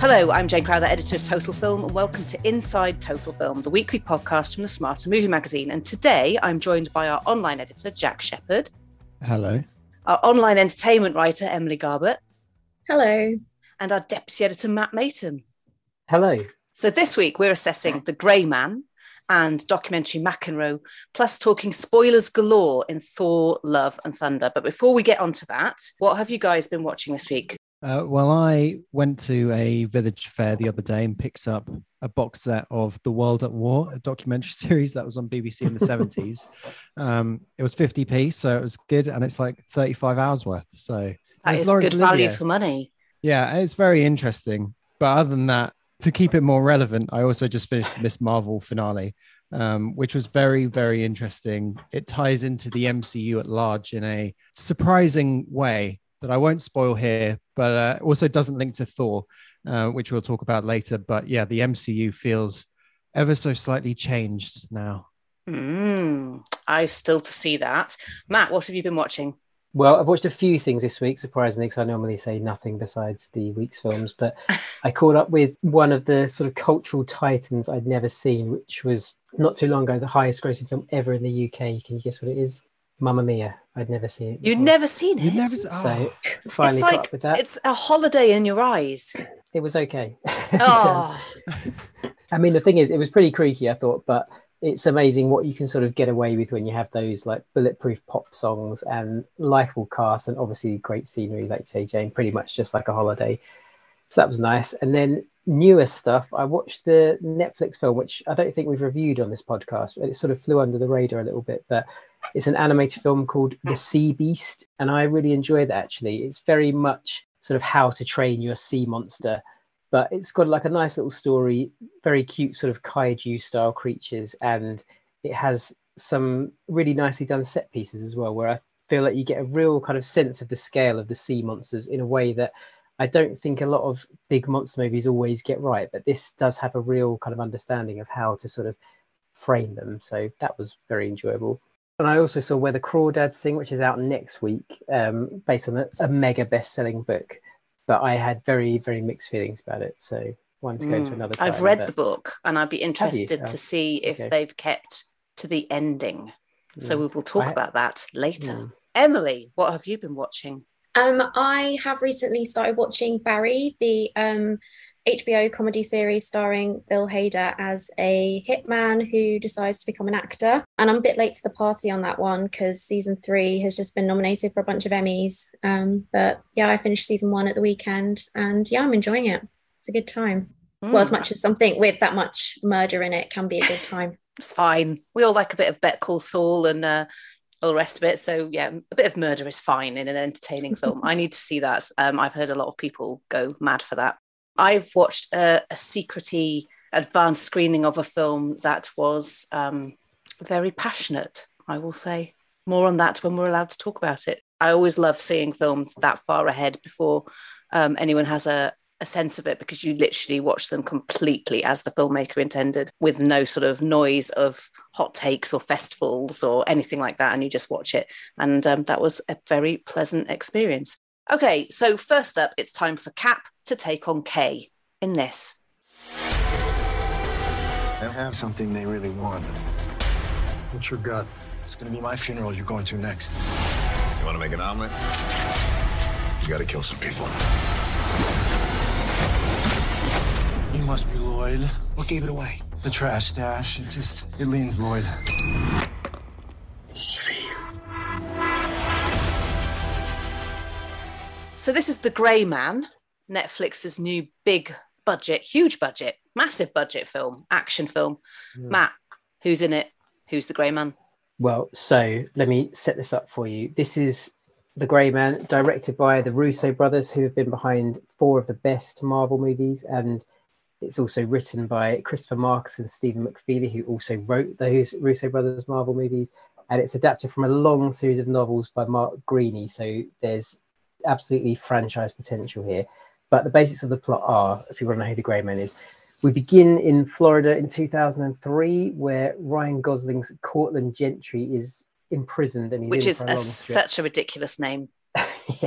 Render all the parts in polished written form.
Hello, I'm Jane Crowther, editor of Total Film, and welcome to Inside Total Film, the weekly podcast from the Smarter Movie Magazine. And today I'm joined by our online editor, Jack Shepherd. Hello. Our online entertainment writer, Emily Garbett. Hello. And our deputy editor, Matt Mayton. Hello. So this week we're assessing The Grey Man and documentary McEnroe, plus talking spoilers galore in Thor, Love and Thunder. But before we get onto that, what have you guys been watching this week? Well, I went to a village fair the other day and picked up a box set of The World at War, a documentary series that was on BBC in the 70s. It was 50p, so it was good. And it's like 35 hours worth. So that is Laurence good value for money. Yeah, it's very interesting. But other than that, to keep it more relevant, I also just finished the Miss Marvel finale, which was very, very interesting. It ties into the MCU at large in a surprising way that I won't spoil here, but also doesn't link to Thor, which we'll talk about later. But yeah, the MCU feels ever so slightly changed now. I still to see that. Matt, what have you been watching? Well, I've watched a few things this week, surprisingly, because I normally say nothing besides the week's films. But I caught up with one of the sort of cultural titans I'd never seen, which was not too long ago, the highest grossing film ever in the UK. Can you guess what it is? Mamma Mia. I'd never seen it before. You'd never seen it? So finally it's caught like, up with that. it's a holiday in your eyes. It was okay. Oh. I mean, the thing is, it was pretty creaky, I thought, but it's amazing what you can sort of get away with when you have those like bulletproof pop songs and likeable cast and obviously great scenery, like you say, Jane, pretty much just like a holiday. So that was nice. And then newer stuff, I watched the Netflix film, which I don't think we've reviewed on this podcast. It sort of flew under the radar a little bit, but it's an animated film called The Sea Beast. And I really enjoyed that, actually. It's very much sort of how to train your sea monster, but it's got like a nice little story, very cute sort of kaiju style creatures. And it has some really nicely done set pieces as well, where I feel like you get a real kind of sense of the scale of the sea monsters in a way that I don't think a lot of big monster movies always get right, but this does have a real kind of understanding of how to sort of frame them. So that was very enjoyable. And I also saw Where the Crawdads Sing, which is out next week, based on a mega best-selling book. But I had very, very mixed feelings about it. So one to go to another time. I've read the book and I'd be interested to see if they've kept to the ending. So we will talk about that later. Emily, what have you been watching? I have recently started watching Barry, the HBO comedy series starring Bill Hader as a hitman who decides to become an actor. And I'm a bit late to the party on that one because season 3 has just been nominated for a bunch of Emmys. But yeah, I finished season 1 at the weekend and yeah, I'm enjoying it. It's a good time. Well, as much as something with that much murder in it can be a good time. It's fine. We all like a bit of Better Call Saul and all the rest of it. So yeah, a bit of murder is fine in an entertaining film. I need to see that. I've heard a lot of people go mad for that. I've watched a secrety advanced screening of a film that was very passionate, I will say. More on that when we're allowed to talk about it. I always love seeing films that far ahead before anyone has a sense of it, because you literally watch them completely as the filmmaker intended, with no sort of noise of hot takes or festivals or anything like that, and you just watch it. And that was a very pleasant experience. Okay, so first up, it's time for Cap to take on Kay in this. They have something they really want. What's your gut? It's gonna be my funeral you're going to next. You wanna make an omelet? You gotta kill some people. You must be Lloyd. What gave it away? The trash stash. It leans Lloyd. Easy. So this is The Grey Man, Netflix's new big budget, huge budget, massive budget film, action film. Matt, who's in it? Who's the Grey Man? Well, so let me set this up for you. This is The Grey Man, directed by the Russo brothers, who have been behind 4 of the best Marvel movies, and it's also written by Christopher Marcus and Stephen McFeely, who also wrote those Russo brothers Marvel movies, and it's adapted from a long series of novels by Mark Greaney, so there's absolutely franchise potential here. But the basics of the plot are, if you want to know who the Grey Man is, we begin in Florida in 2003, where Ryan Gosling's Cortland Gentry is imprisoned, and he's which in is for a long such a ridiculous name. Yes,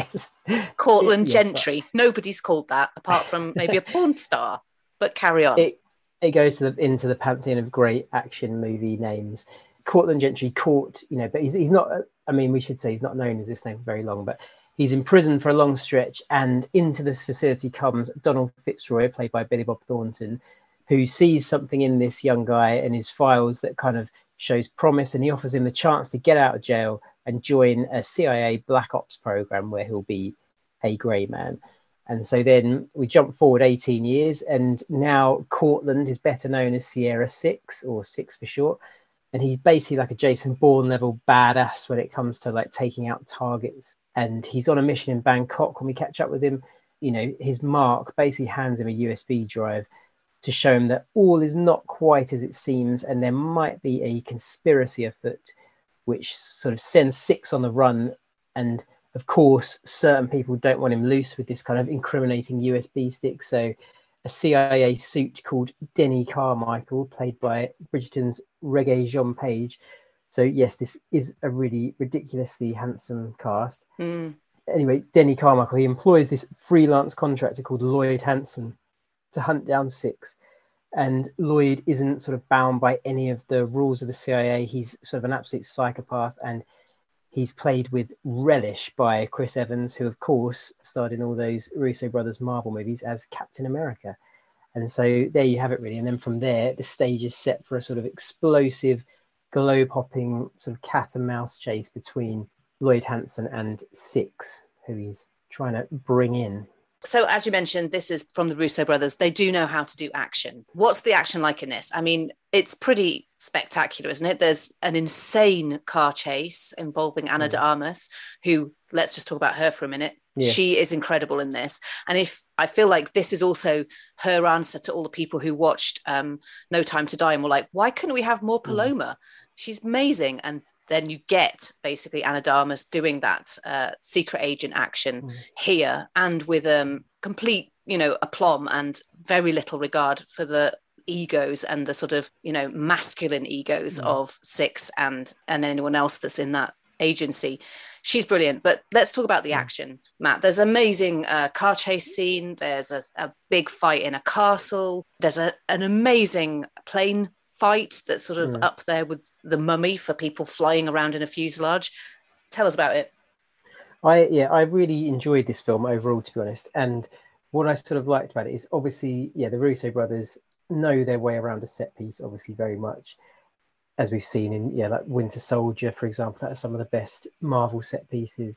Cortland Yes, Gentry. Nobody's called that apart from maybe a porn star. But carry on. It goes into the pantheon of great action movie names. Cortland Gentry caught, but he's not. I mean, we should say he's not known as this name for very long, but he's in prison for a long stretch, and into this facility comes Donald Fitzroy, played by Billy Bob Thornton, who sees something in this young guy and his files that kind of shows promise, and he offers him the chance to get out of jail and join a CIA Black Ops program where he'll be a grey man. And so then we jump forward 18 years, and now Cortland is better known as Sierra 6, or 6 for short. And he's basically like a Jason Bourne level badass when it comes to like taking out targets. And he's on a mission in Bangkok. When we catch up with him, his mark basically hands him a USB drive to show him that all is not quite as it seems, and there might be a conspiracy afoot, which sort of sends 6 on the run. And of course, certain people don't want him loose with this kind of incriminating USB stick. So a CIA suit called Denny Carmichael, played by Bridgerton's Regé-Jean Page. So yes, this is a really ridiculously handsome cast. Anyway, Denny Carmichael, he employs this freelance contractor called Lloyd Hansen to hunt down 6. And Lloyd isn't sort of bound by any of the rules of the CIA. He's sort of an absolute psychopath, and he's played with relish by Chris Evans, who of course starred in all those Russo brothers Marvel movies as Captain America. And so there you have it, really. And then from there, the stage is set for a sort of explosive, globe-hopping sort of cat and mouse chase between Lloyd Hansen and 6, who he's trying to bring in. So as you mentioned, this is from the Russo brothers. They do know how to do action. What's the action like in this? I mean, it's pretty spectacular, isn't it? There's an insane car chase involving Ana de Armas, who, let's just talk about her for a minute. Yeah. She is incredible in this. And I feel like this is also her answer to all the people who watched No Time to Die and were like, why couldn't we have more Paloma? She's amazing. And then you get basically Ana de Armas doing that secret agent action here, and with complete, aplomb and very little regard for the egos and the sort of, masculine egos of 6 and anyone else that's in that agency. She's brilliant. But let's talk about the action, Matt. There's an amazing car chase scene. There's a big fight in a castle. There's an amazing plane fight that's sort of up there with The Mummy for people flying around in a fuselage. Tell us about it. I really enjoyed this film overall, to be honest. And what I sort of liked about it is obviously, the Russo brothers know their way around a set piece, obviously very much, as we've seen in like Winter Soldier, for example. That's some of the best Marvel set pieces.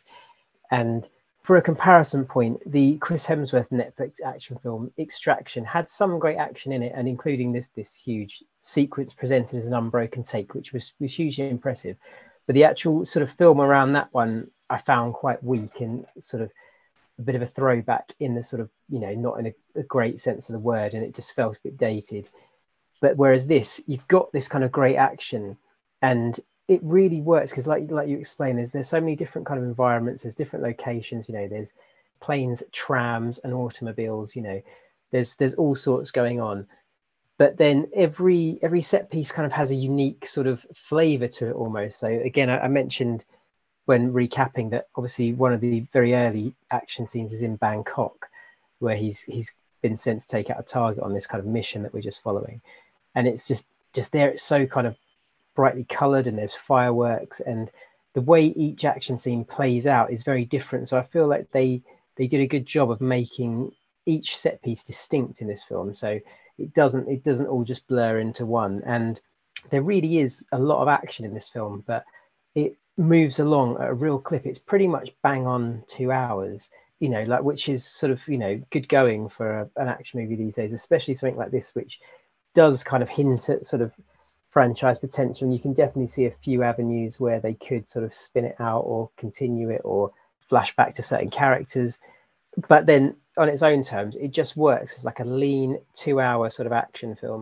And for a comparison point, the Chris Hemsworth Netflix action film Extraction had some great action in it, and including this huge sequence presented as an unbroken take, which was hugely impressive. But the actual sort of film around that one I found quite weak and sort of a bit of a throwback in the sort of, not in a great sense of the word, and it just felt a bit dated. But whereas this, you've got this kind of great action, and it really works because like you explained, there's so many different kind of environments, there's different locations, there's planes, trams and automobiles, there's all sorts going on. But then every set piece kind of has a unique sort of flavor to it almost. So again, I mentioned when recapping that obviously one of the very early action scenes is in Bangkok, where he's been sent to take out a target on this kind of mission that we're just following. And it's just there, it's so kind of brightly colored, and there's fireworks, and the way each action scene plays out is very different. So I feel like they did a good job of making each set piece distinct in this film. So it doesn't all just blur into one. And there really is a lot of action in this film, but it moves along at a real clip. It's pretty much bang on 2 hours, which is sort of, good going for an action movie these days, especially something like this, which does kind of hint at sort of franchise potential. And you can definitely see a few avenues where they could sort of spin it out or continue it or flash back to certain characters. But then on its own terms, it just works as like a lean 2 hour sort of action film.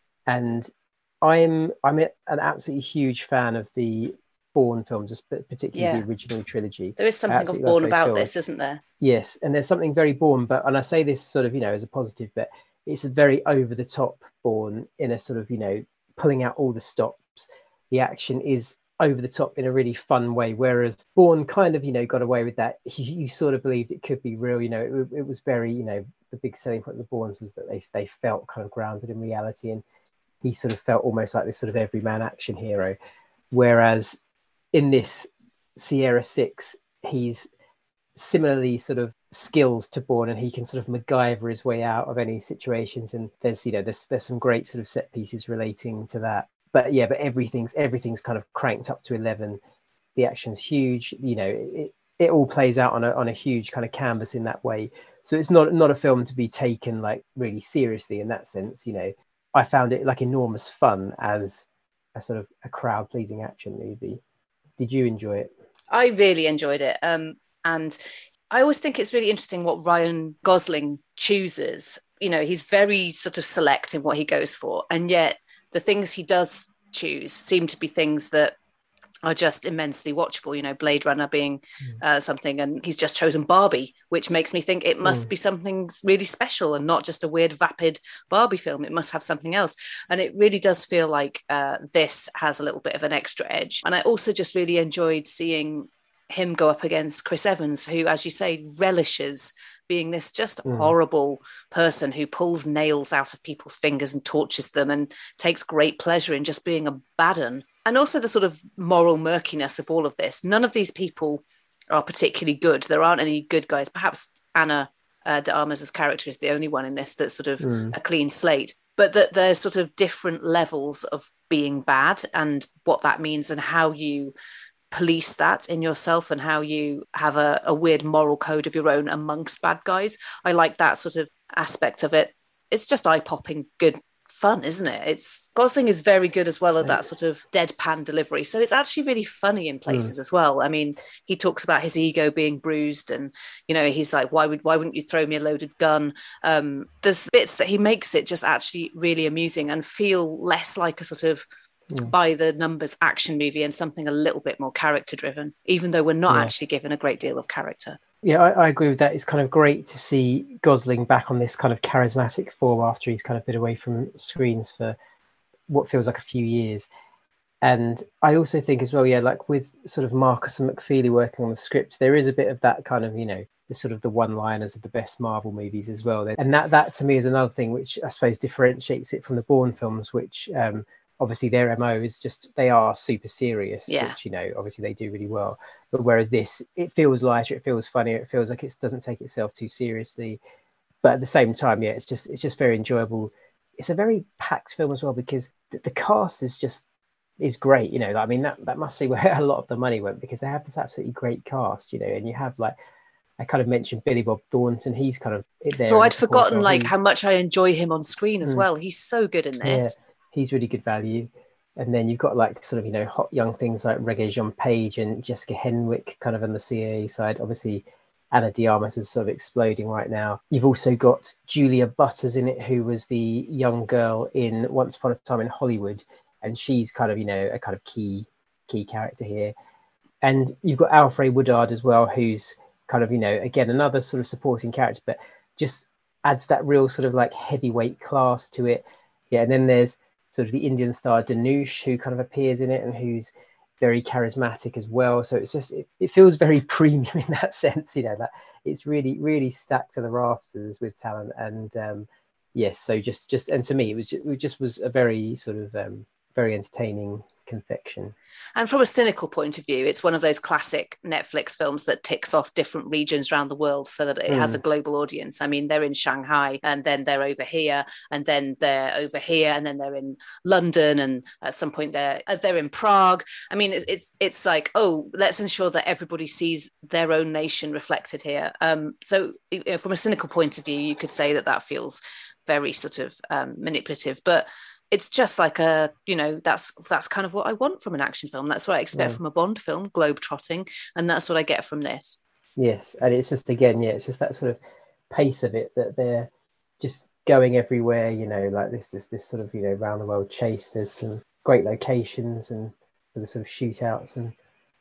And I'm an absolutely huge fan of the Bourne films, particularly the original trilogy. There is something of Bourne about this, isn't there? Yes, and there's something very Bourne, and I say this sort of, as a positive, but it's a very over the top Bourne in a sort of, pulling out all the stops. The action is over the top in a really fun way, whereas Bourne kind of, got away with that. You sort of believed it could be real. It was very, the big selling point of the Bournes was that they felt kind of grounded in reality, and he sort of felt almost like this sort of everyman action hero. Whereas in this Sierra 6, he's similarly sort of skills to Bourne, and he can sort of MacGyver his way out of any situations. And there's some great sort of set pieces relating to that. But everything's kind of cranked up to 11. The action's huge. It all plays out on a huge kind of canvas in that way. So it's not a film to be taken like really seriously in that sense. I found it like enormous fun as a sort of a crowd pleasing action movie. Did you enjoy it? I really enjoyed it. And I always think it's really interesting what Ryan Gosling chooses. He's very sort of select in what he goes for, and yet the things he does choose seem to be things that are just immensely watchable. Blade Runner being something, and he's just chosen Barbie, which makes me think it must be something really special and not just a weird vapid Barbie film. It must have something else. And it really does feel like this has a little bit of an extra edge. And I also just really enjoyed seeing him go up against Chris Evans, who, as you say, relishes being this just horrible person who pulls nails out of people's fingers and tortures them and takes great pleasure in just being a bad un. And also the sort of moral murkiness of all of this. None of these people are particularly good. There aren't any good guys. Perhaps Anna de Armas' character is the only one in this that's sort of a clean slate. But that there's sort of different levels of being bad and what that means and how you police that in yourself and how you have a weird moral code of your own amongst bad guys. I like that sort of aspect of it. It's just eye-popping good fun, isn't it? Gosling is very good as well at that sort of deadpan delivery. So it's actually really funny in places as well. I mean, he talks about his ego being bruised and, he's like, why wouldn't you throw me a loaded gun? There's bits that he makes it just actually really amusing and feel less like a sort of by the numbers action movie and something a little bit more character driven, even though we're not actually given a great deal of character. Yeah, I agree with that. It's kind of great to see Gosling back on this kind of charismatic form after he's kind of been away from screens for what feels like a few years. And I also think as well, like with sort of Marcus and McFeely working on the script, there is a bit of that kind of, the sort of the one-liners of the best Marvel movies as well. And that to me is another thing which I suppose differentiates it from the Bourne films, which obviously their MO is just, they are super serious, which, obviously they do really well. But whereas this, it feels lighter, it feels funnier, it feels like it doesn't take itself too seriously. But at the same time, it's just very enjoyable. It's a very packed film as well because the cast is great. I mean, that must be where a lot of the money went, because they have this absolutely great cast, and you have like, I kind of mentioned Billy Bob Thornton. He's kind of there. Oh, I'd forgotten how much I enjoy him on screen as well. He's so good in this. Yeah. He's really good value. And then you've got like sort of, hot young things like Regé-Jean Page and Jessica Henwick kind of on the CIA side. Obviously, Anna de Armas is sort of exploding right now. You've also got Julia Butters in it, who was the young girl in Once Upon a Time in Hollywood. And she's kind of, a kind of key character here. And you've got Alfred Woodard as well, who's kind of, again, another sort of supporting character, but just adds that real sort of like heavyweight class to it. Yeah, and then there's sort of the Indian star Dhanush, who kind of appears in it and who's very charismatic as well. So it's just, it feels very premium in that sense, that it's really, really stacked to the rafters with talent. And yes, so just, and to me, it just was a very sort of very entertaining confection. And from a cynical point of view, it's one of those classic Netflix films that ticks off different regions around the world so that it has a global audience. I mean, they're in Shanghai and then they're over here and then they're over here and then they're in London and at some point they're in Prague. I mean, it's like, oh, let's ensure that everybody sees their own nation reflected here. So from a cynical point of view, you could say that feels very sort of manipulative, but it's just like that's kind of what I want from an action film. That's what I expect from a Bond film, globe-trotting, and that's what I get from this. Yes, and it's just, again, it's just that sort of pace of it, that they're just going everywhere, like this sort of, round the world chase. There's some great locations and for the sort of shootouts and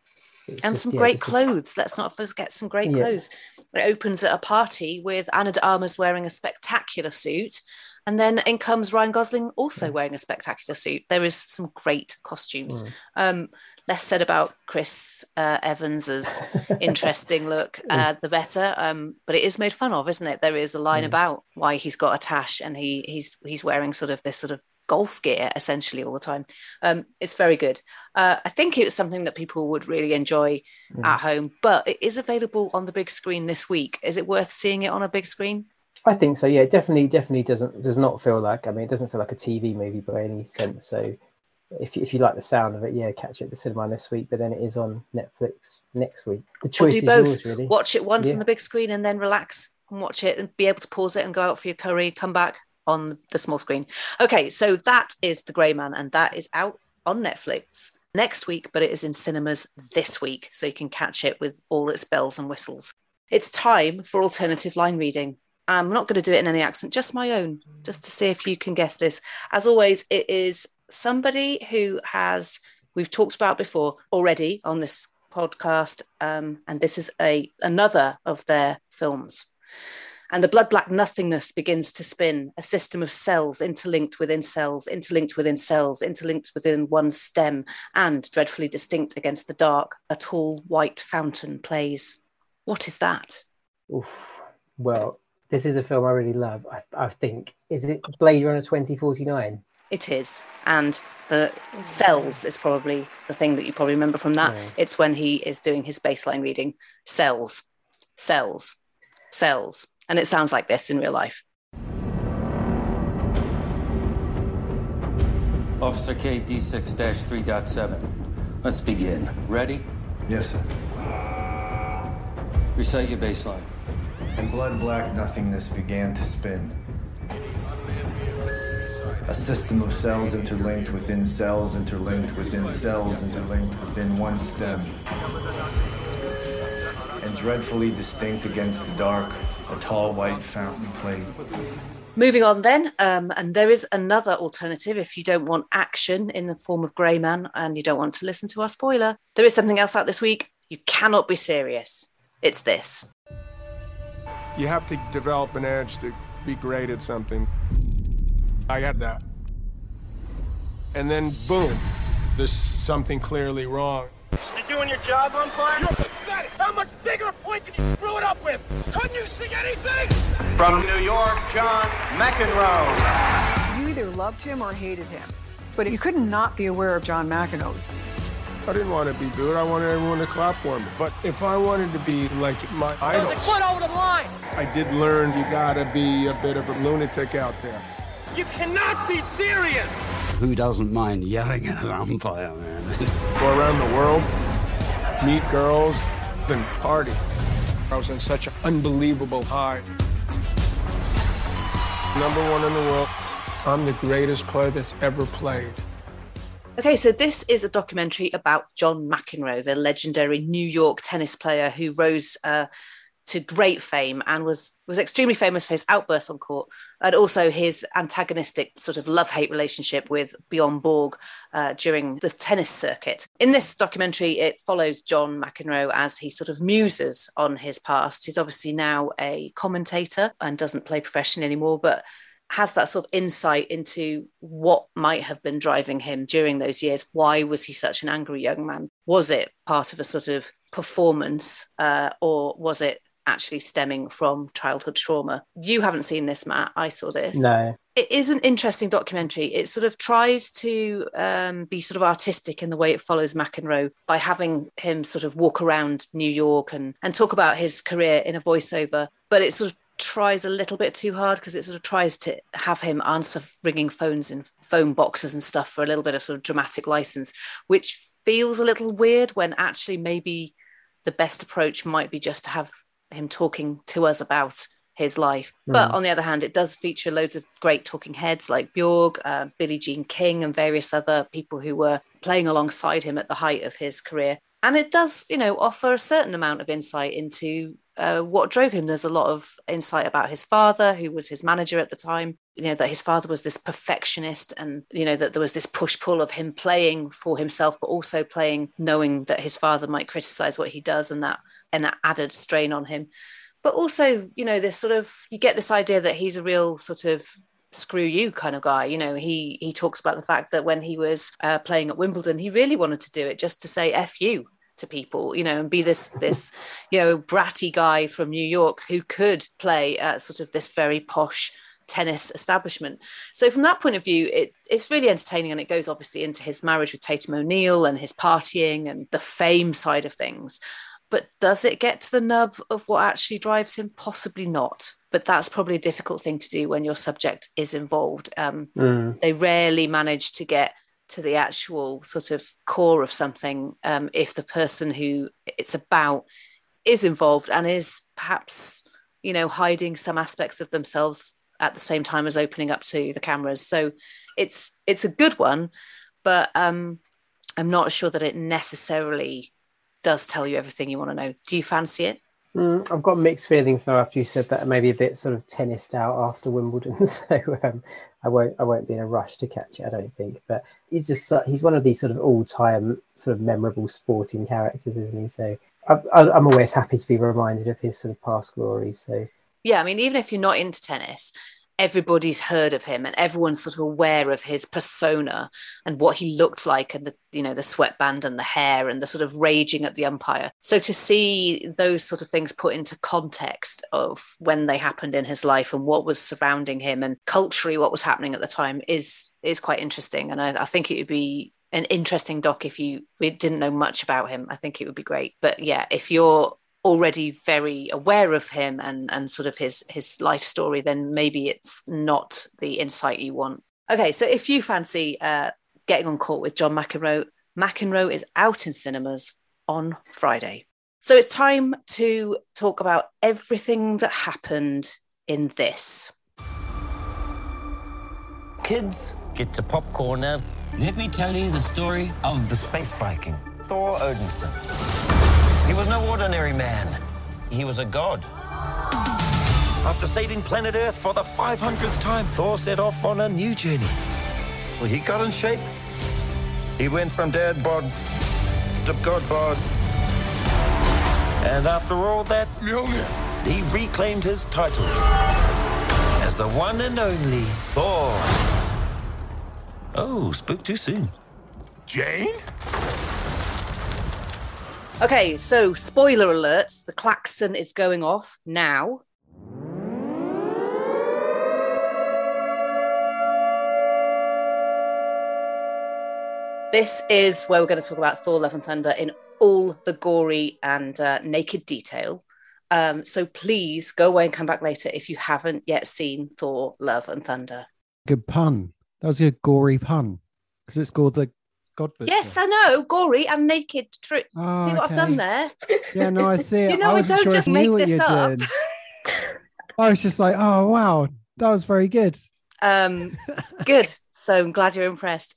some great clothes. Let's not forget some great clothes. It opens at a party with Anna de Armas wearing a spectacular suit. And then in comes Ryan Gosling, also wearing a spectacular suit. There is some great costumes. Less said about Chris Evans's interesting look, the better. But it is made fun of, isn't it? There is a line about why he's got a tash and he's wearing sort of this sort of golf gear essentially all the time. It's very good. I think it was something that people would really enjoy at home, but it is available on the big screen this week. Is it worth seeing it on a big screen? I think so. Yeah, it definitely does not feel like. I mean, it doesn't feel like a TV movie by any sense. So, if you like the sound of it, yeah, catch it at the cinema this week. But then it is on Netflix next week. The choice is yours, really. Watch it once on the big screen and then relax and watch it and be able to pause it and go out for your curry. Come back on the small screen. Okay, so that is The Grey Man, and that is out on Netflix next week, but it is in cinemas this week, so you can catch it with all its bells and whistles. It's time for alternative line reading. I'm not going to do it in any accent, just my own, just to see if you can guess this. As always, it is somebody who we've talked about before already on this podcast, and this is another of their films. And the blood-black nothingness begins to spin, a system of cells interlinked within cells, interlinked within cells, interlinked within one stem, and dreadfully distinct against the dark, a tall white fountain plays. What is that? Oof. Well, this is a film I really love. I think. Is it Blade Runner 2049? It is. And the cells is probably the thing that you probably remember from that. Yeah. It's when he is doing his baseline reading. Cells, cells, cells. And it sounds like this in real life. Officer K, D6-3.7. Let's begin. Ready? Yes, sir. Recite your baseline. And blood-black nothingness began to spin. A system of cells interlinked within cells, interlinked within cells, interlinked within one stem. And dreadfully distinct against the dark, a tall white fountain played. Moving on then, and there is another alternative if you don't want action in the form of Grey Man and you don't want to listen to our spoiler. There is something else out this week. You cannot be serious. It's this. You have to develop an edge to be great at something. I had that. And then, boom, there's something clearly wrong. You doing your job, umpire? You're pathetic! How much bigger a point can you screw it up with? Couldn't you see anything? From New York, John McEnroe. You either loved him or hated him, but you could not be aware of John McEnroe. I didn't want to be good. I wanted everyone to clap for me. But if I wanted to be like my idols, like, foot over the line. I did learn you gotta be a bit of a lunatic out there. You cannot be serious. Who doesn't mind yelling at an umpire, man? Go around the world, meet girls, then party. I was on such an unbelievable high. #1 in the world. I'm the greatest player that's ever played. Okay, so this is a documentary about John McEnroe, the legendary New York tennis player who rose to great fame and was extremely famous for his outbursts on court and also his antagonistic sort of love-hate relationship with Bjorn Borg during the tennis circuit. In this documentary, it follows John McEnroe as he sort of muses on his past. He's obviously now a commentator and doesn't play professionally anymore, but has that sort of insight into what might have been driving him during those years. Why was he such an angry young man? Was it part of a sort of performance or was it actually stemming from childhood trauma? You haven't seen this, Matt. I saw this. No. It is an interesting documentary. It sort of tries to be sort of artistic in the way it follows McEnroe by having him sort of walk around New York and talk about his career in a voiceover. But it sort of tries a little bit too hard because it sort of tries to have him answer ringing phones in phone boxes and stuff for a little bit of sort of dramatic license, which feels a little weird when actually maybe the best approach might be just to have him talking to us about his life. But on the other hand, it does feature loads of great talking heads like Bjorg, Billie Jean King and various other people who were playing alongside him at the height of his career. And it does, offer a certain amount of insight into what drove him. There's a lot of insight about his father, who was his manager at the time, that his father was this perfectionist and, that there was this push-pull of him playing for himself, but also playing knowing that his father might criticize what he does and that added strain on him. But also, this sort of, you get this idea that he's a real sort of screw you kind of guy. You know, he talks about the fact that when he was playing at Wimbledon, he really wanted to do it just to say F you to people, you know, and be this bratty guy from New York who could play at sort of this very posh tennis establishment. So from that point of view, it's really entertaining, and it goes obviously into his marriage with Tatum O'Neal and his partying and the fame side of things. But does it get to the nub of what actually drives him? Possibly not. But that's probably a difficult thing to do when your subject is involved. They rarely manage to get to the actual sort of core of something if the person who it's about is involved and is perhaps, you know, hiding some aspects of themselves at the same time as opening up to the cameras. So it's a good one, but I'm not sure that it necessarily does tell you everything you want to know. Do you fancy it? I've got mixed feelings though after you said that. Maybe a bit sort of tennised out after Wimbledon, so I won't be in a rush to catch it, I don't think. But he's one of these sort of all-time sort of memorable sporting characters, isn't he? So I'm always happy to be reminded of his sort of past glories. So yeah, I mean, even if you're not into tennis, everybody's heard of him and everyone's sort of aware of his persona and what he looked like, and the sweatband and the hair and the sort of raging at the umpire. So to see those sort of things put into context of when they happened in his life and what was surrounding him and culturally what was happening at the time is quite interesting. And I think it would be an interesting doc if we didn't know much about him. I think it would be great. But yeah, if you're already very aware of him and sort of his life story, then maybe it's not the insight you want. Okay, so if you fancy getting on court with John McEnroe, McEnroe is out in cinemas on Friday. So it's time to talk about everything that happened in this. Kids, get your popcorn now. Let me tell you the story of the space Viking, Thor Odinson. He was no ordinary man. He was a god. After saving planet Earth for the 500th time, Thor set off on a new journey. Well, he got in shape. He went from dad bod to god bod. And after all that, he reclaimed his title as the one and only Thor. Oh, spoke too soon. Jane? Okay, so spoiler alert, the klaxon is going off now. This is where we're going to talk about Thor Love and Thunder in all the gory and naked detail. So please go away and come back later if you haven't yet seen Thor Love and Thunder. Good pun. That was a gory pun because it's called the God Butcher. Yes, I know. Gory and naked. See what I've done there? Yeah, no, I see it. You know, I don't sure just make this up. I was just like, oh, wow, that was very good. Good. So I'm glad you're impressed.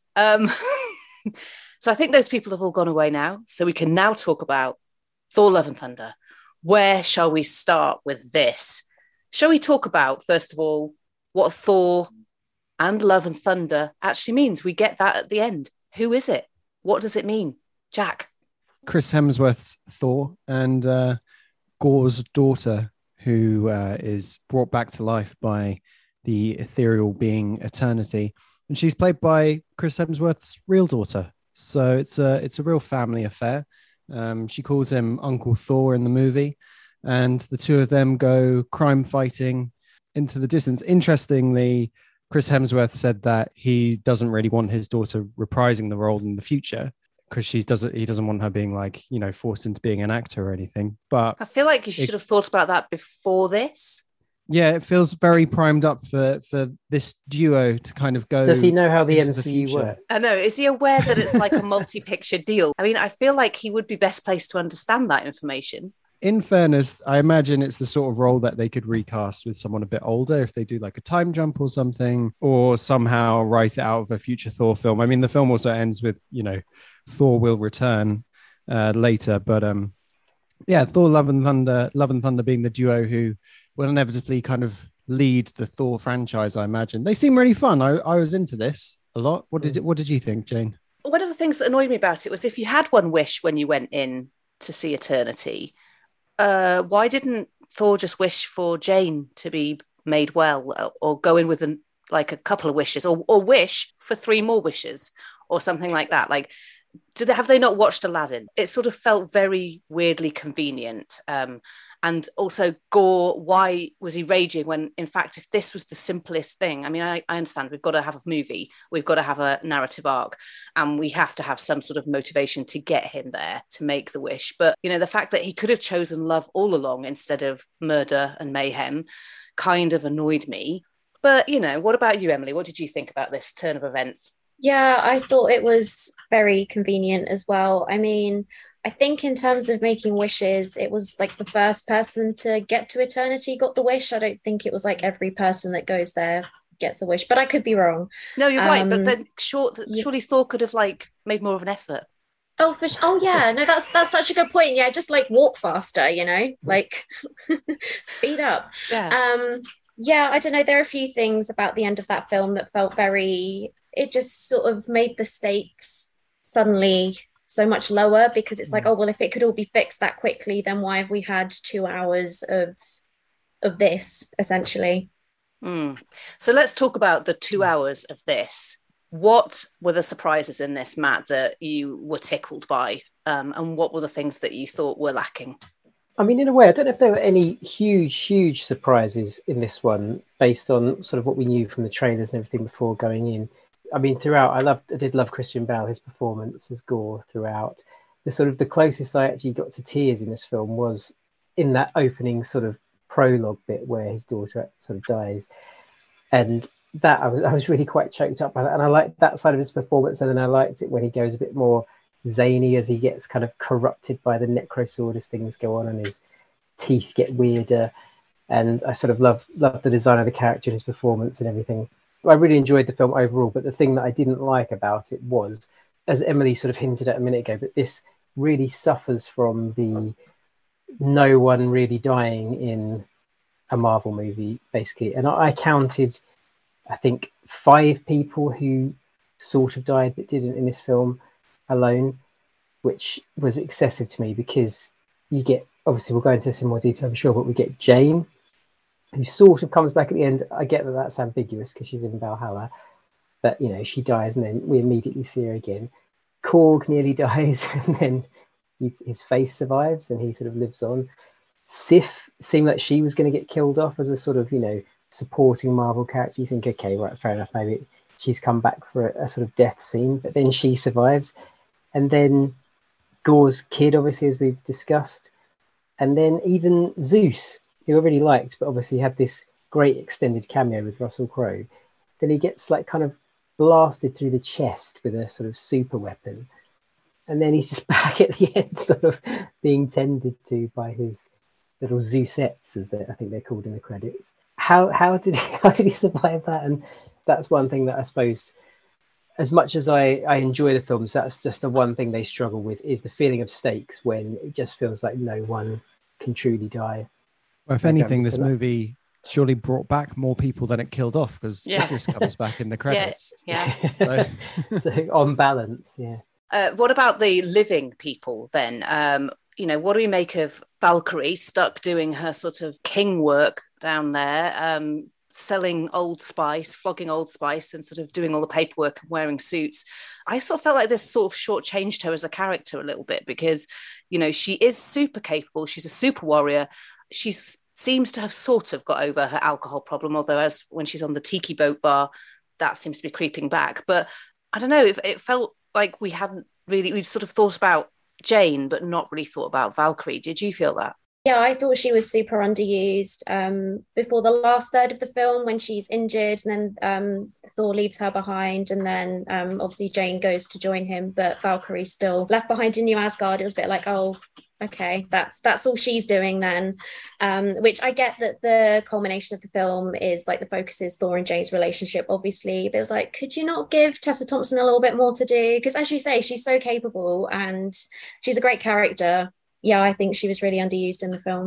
So I think those people have all gone away now. So we can now talk about Thor Love and Thunder. Where shall we start with this? Shall we talk about, first of all, what Thor and Love and Thunder actually means? We get that at the end. Who is it? What does it mean? Jack? Chris Hemsworth's Thor and Gor's daughter, who is brought back to life by the ethereal being Eternity. And she's played by Chris Hemsworth's real daughter. So it's a real family affair. She calls him Uncle Thor in the movie. And the two of them go crime fighting into the distance. Interestingly, Chris Hemsworth said that he doesn't really want his daughter reprising the role in the future because he doesn't want her being like, you know, forced into being an actor or anything. But I feel like you should have thought about that before this. Yeah, it feels very primed up for this duo to kind of go. Does he know how the MCU works? I know. Is he aware that it's like a multi-picture deal? I mean, I feel like he would be best placed to understand that information. In fairness, I imagine it's the sort of role that they could recast with someone a bit older if they do like a time jump or something, or somehow write it out of a future Thor film. I mean, the film also ends with, you know, Thor will return later. But yeah, Thor Love and Thunder being the duo who will inevitably kind of lead the Thor franchise, I imagine. They seem really fun. I was into this a lot. What did you think, Jane? One of the things that annoyed me about it was if you had one wish when you went in to see Eternity, why didn't Thor just wish for Jane to be made well or go in with like a couple of wishes, or wish for 3 more wishes or something like that. Like, have they not watched Aladdin? It sort of felt very weirdly convenient. And also Gore, why was he raging when, in fact, if this was the simplest thing, I mean, I understand we've got to have a movie, we've got to have a narrative arc, and we have to have some sort of motivation to get him there to make the wish. But, you know, the fact that he could have chosen love all along instead of murder and mayhem kind of annoyed me. But, you know, what about you, Emily? What did you think about this turn of events? Yeah, I thought it was very convenient as well. I mean, I think in terms of making wishes, it was like the first person to get to eternity got the wish. I don't think it was like every person that goes there gets a wish, but I could be wrong. No, you're right. But then surely Thor could have like made more of an effort. Oh, oh yeah, no, that's such a good point. Yeah, just like walk faster, you know, like speed up. Yeah. Yeah, I don't know. There are a few things about the end of that film that felt it just sort of made the stakes suddenly so much lower, because it's like, oh, well, if it could all be fixed that quickly, then why have we had 2 hours of this, essentially? So let's talk about the 2 hours of this. What were the surprises in this, Matt, that you were tickled by? And what were the things that you thought were lacking? I mean, in a way, I don't know if there were any huge surprises in this one based on sort of what we knew from the trailers and everything before going in. I mean, throughout, I did love Christian Bale, his performance as Gore throughout. The closest I actually got to tears in this film was in that opening sort of prologue bit where his daughter sort of dies. And that I was really quite choked up by that. And I liked that side of his performance. And then I liked it when he goes a bit more zany as he gets kind of corrupted by the Necrosaurus, as things go on and his teeth get weirder. And I sort of loved the design of the character and his performance and everything. I really enjoyed the film overall, but the thing that I didn't like about it was, as Emily sort of hinted at a minute ago, but this really suffers from the no one really dying in a Marvel movie, basically. And I counted, I think, 5 people who sort of died but didn't in this film alone, which was excessive to me, because you get, obviously we'll go into this in more detail, I'm sure, but we get Jane, who sort of comes back at the end. I get that that's ambiguous because she's in Valhalla, but, you know, she dies and then we immediately see her again. Korg nearly dies and then his face survives and he sort of lives on. Sif seemed like she was going to get killed off as a sort of, you know, supporting Marvel character. You think, okay, right, fair enough, maybe she's come back for a sort of death scene, but then she survives. And then Gore's kid, obviously, as we've discussed. And then even Zeus, who I really liked, but obviously had this great extended cameo with Russell Crowe. Then he gets like kind of blasted through the chest with a sort of super weapon. And then he's just back at the end, sort of being tended to by his little Zeusettes, as I think they're called in the credits. How did he survive that? And that's one thing that I suppose, as much as I enjoy the films, that's just the one thing they struggle with, is the feeling of stakes when it just feels like no one can truly die. Well, if anything, this movie surely brought back more people than it killed off, because Idris comes back in the credits. Yeah. So on balance, yeah. What about the living people then? You know, what do we make of Valkyrie stuck doing her sort of king work down there, selling Old Spice, flogging Old Spice, and sort of doing all the paperwork and wearing suits? I sort of felt like this sort of shortchanged her as a character a little bit, because, you know, she is super capable. She's a super warrior. She seems to have sort of got over her alcohol problem, although as when she's on the tiki boat bar, that seems to be creeping back. But I don't know, it felt like we've sort of thought about Jane, but not really thought about Valkyrie. Did you feel that? Yeah, I thought she was super underused before the last third of the film, when she's injured and then Thor leaves her behind, and then obviously Jane goes to join him, but Valkyrie's still left behind in New Asgard. It was a bit like, oh, okay, that's all she's doing then, which I get that the culmination of the film is like the focus is Thor and Jane's relationship, obviously, but it was like, could you not give Tessa Thompson a little bit more to do? Because as you say, she's so capable and she's a great character. Yeah, I think she was really underused in the film.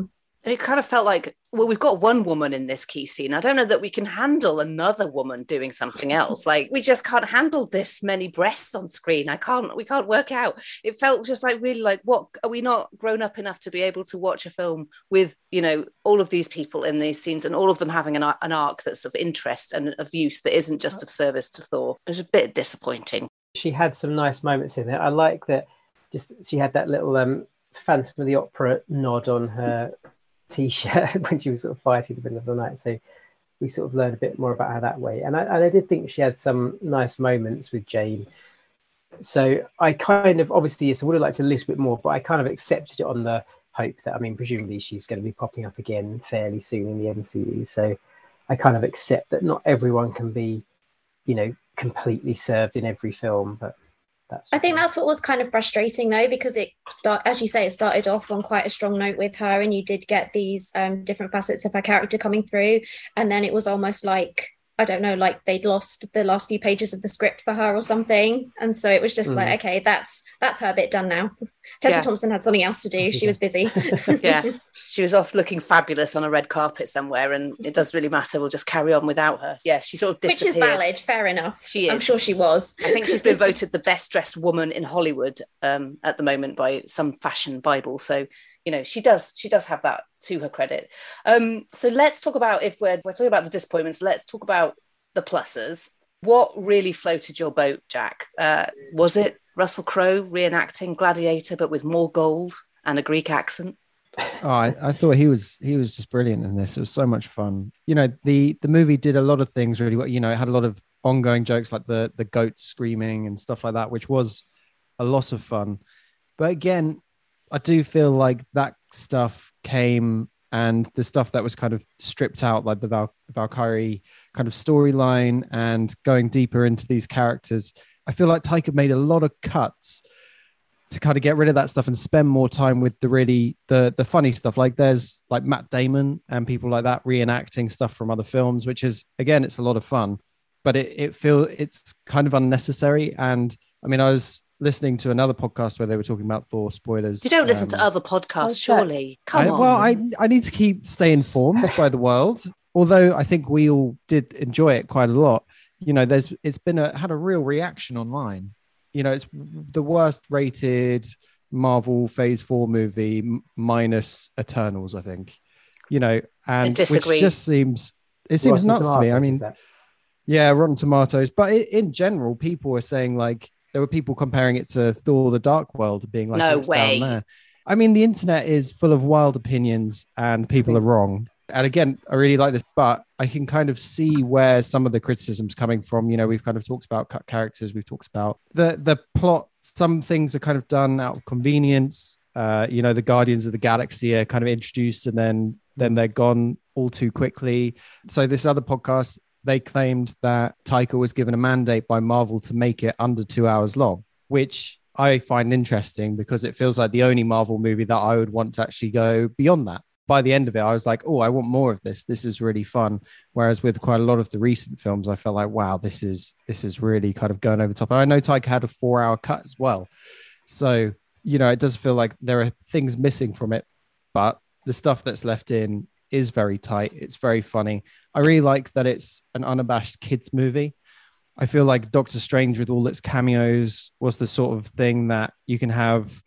it kind of felt like, well, we've got one woman in this key scene. I don't know that we can handle another woman doing something else. Like, we just can't handle this many breasts on screen. We can't work out. It felt just like really like, what, are we not grown up enough to be able to watch a film with, you know, all of these people in these scenes and all of them having an arc that's of interest and of use that isn't just of service to Thor? It was a bit disappointing. She had some nice moments in there. I like that. Just she had that little Phantom of the Opera nod on her T-shirt when she was sort of fighting in the middle of the night. So we sort of learned a bit more about her that way. And I did think she had some nice moments with Jane. So I kind of, obviously, yes, I would have liked a little bit more, but I kind of accepted it on the hope that, I mean, presumably she's going to be popping up again fairly soon in the MCU. So I kind of accept that not everyone can be, you know, completely served in every film, but I think that's what was kind of frustrating though, because as you say, it started off on quite a strong note with her, and you did get these different facets of her character coming through, and then it was almost like, I don't know, like they'd lost the last few pages of the script for her or something, and so it was just like, okay, that's her bit done now. Tessa Thompson had something else to do. She was busy. Yeah, she was off looking fabulous on a red carpet somewhere, and it doesn't really matter. We'll just carry on without her. Yeah, she sort of disappeared. Which is valid, fair enough. She is. I'm sure she was. I think she's been voted the best dressed woman in Hollywood at the moment by some fashion Bible. So, you know, she does have that to her credit. So let's talk about, if we're talking about the disappointments, let's talk about the pluses. What really floated your boat, Jack? Was it Russell Crowe reenacting Gladiator but with more gold and a Greek accent? Oh, I thought he was just brilliant in this. It was so much fun. You know, the movie did a lot of things really well. You know, it had a lot of ongoing jokes like the goat screaming and stuff like that, which was a lot of fun. But again, I do feel like that stuff came, and the stuff that was kind of stripped out, like the Valkyrie kind of storyline and going deeper into these characters, I feel like Taika made a lot of cuts to kind of get rid of that stuff and spend more time with the funny stuff. Like there's like Matt Damon and people like that reenacting stuff from other films, which is, again, it's a lot of fun, but it's kind of unnecessary. And I mean, I was listening to another podcast where they were talking about Thor spoilers. You don't listen to other podcasts, surely. Come on. Well, I need to stay informed by the world. Although I think we all did enjoy it quite a lot. You know, it's had a real reaction online. You know, it's the worst rated Marvel Phase 4 movie minus Eternals, I think. You know, and which just seems Rotten nuts to me. I Tomatoes, mean, yeah, Rotten Tomatoes. But in general, people were saying, like, there were people comparing it to Thor: The Dark World, being like, no way. Down there. I mean, the internet is full of wild opinions and people are wrong. And again, I really like this, but I can kind of see where some of the criticism's coming from. You know, we've kind of talked about cut characters. We've talked about the plot. Some things are kind of done out of convenience. You know, the Guardians of the Galaxy are kind of introduced and then they're gone all too quickly. So this other podcast, they claimed that Taika was given a mandate by Marvel to make it under 2 hours long, which I find interesting because it feels like the only Marvel movie that I would want to actually go beyond that. By the end of it, I was like, oh, I want more of this. This is really fun. Whereas with quite a lot of the recent films, I felt like, wow, this is really kind of going over the top. And I know Taika had a 4-hour cut as well. So, you know, it does feel like there are things missing from it, but the stuff that's left in is very tight. It's very funny. I really like that it's an unabashed kids movie. I feel like Doctor Strange with all its cameos was the sort of thing that you can have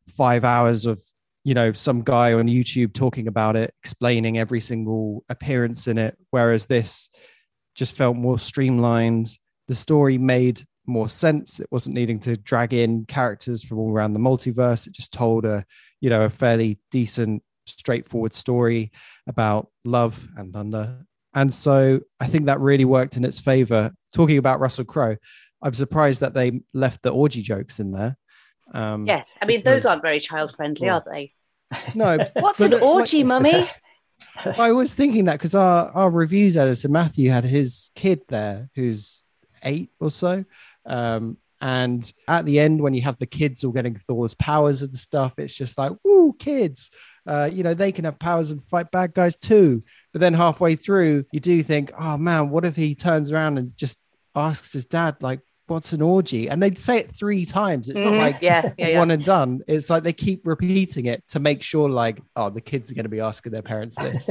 5 hours of, you know, some guy on YouTube talking about it, explaining every single appearance in it. Whereas this just felt more streamlined. The story made more sense. It wasn't needing to drag in characters from all around the multiverse. It just told a fairly decent, straightforward story about love and thunder. And so I think that really worked in its favor. Talking about Russell Crowe, I'm surprised that they left the orgy jokes in there. Yes, I mean, those aren't very child friendly, are they? No. What's an orgy, mummy? I was thinking that because our reviews editor, Matthew, had his kid there who's 8 or so. And at the end, when you have the kids all getting Thor's powers and stuff, it's just like, woo, kids. You know, they can have powers and fight bad guys too. But then halfway through, you do think, oh man, what if he turns around and just asks his dad, like, what's an orgy? And they'd say it 3 times. It's not like one and done. It's like they keep repeating it to make sure, like, oh, the kids are going to be asking their parents this.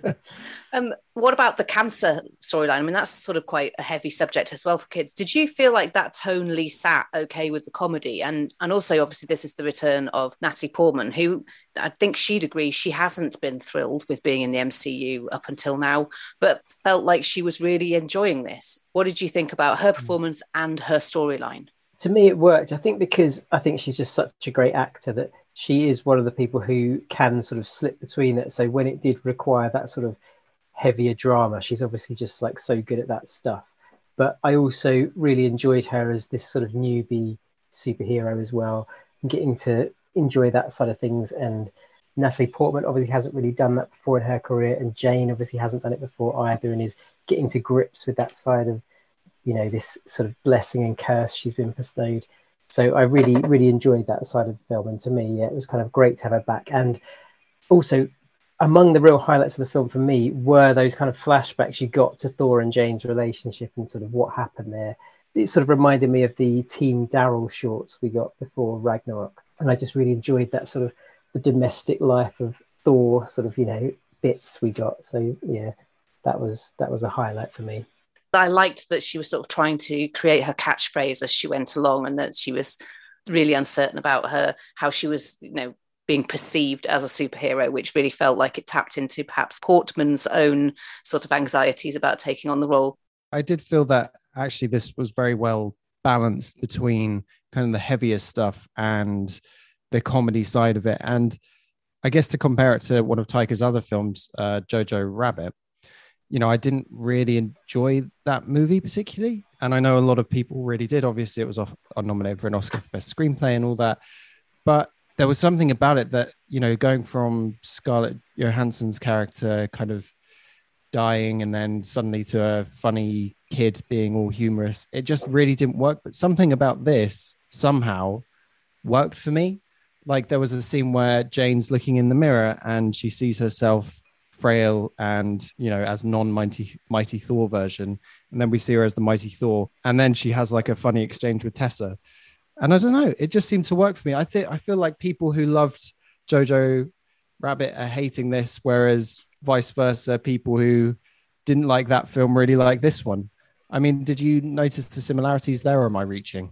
What about the cancer storyline? I mean, that's sort of quite a heavy subject as well for kids. Did you feel like that tonally sat okay with the comedy? And also, obviously, this is the return of Natalie Portman, who I think she'd agree she hasn't been thrilled with being in the MCU up until now, but felt like she was really enjoying this. What did you think about her performance and her storyline? To me, it worked. I think because I think she's just such a great actor that she is one of the people who can sort of slip between it. So when it did require that sort of heavier drama, she's obviously just like so good at that stuff. But I also really enjoyed her as this sort of newbie superhero as well, and getting to enjoy that side of things. And Natalie Portman obviously hasn't really done that before in her career, and Jane obviously hasn't done it before either, and is getting to grips with that side of, you know, this sort of blessing and curse she's been bestowed. So I really, really enjoyed that side of the film. And to me, yeah, it was kind of great to have her back. And also, among the real highlights of the film for me were those kind of flashbacks you got to Thor and Jane's relationship and sort of what happened there. It sort of reminded me of the Team Daryl shorts we got before Ragnarok. And I just really enjoyed that sort of the domestic life of Thor sort of, you know, bits we got. So yeah, that was a highlight for me. I liked that she was sort of trying to create her catchphrase as she went along, and that she was really uncertain about how she was, you know, being perceived as a superhero, which really felt like it tapped into perhaps Portman's own sort of anxieties about taking on the role. I did feel that actually this was very well balanced between kind of the heavier stuff and the comedy side of it. And I guess to compare it to one of Taika's other films, Jojo Rabbit, you know, I didn't really enjoy that movie particularly. And I know a lot of people really did. Obviously, it was nominated for an Oscar for Best Screenplay and all that. But there was something about it that, you know, going from Scarlett Johansson's character kind of dying and then suddenly to a funny kid being all humorous, it just really didn't work. But something about this somehow worked for me. Like there was a scene where Jane's looking in the mirror and she sees herself frail and, you know, as mighty Thor version, and then we see her as the mighty Thor, and then she has like a funny exchange with Tessa, and I don't know, it just seemed to work for me. I feel like people who loved Jojo Rabbit are hating this, whereas vice versa, people who didn't like that film really like this one. I mean, did you notice the similarities there, or am I reaching?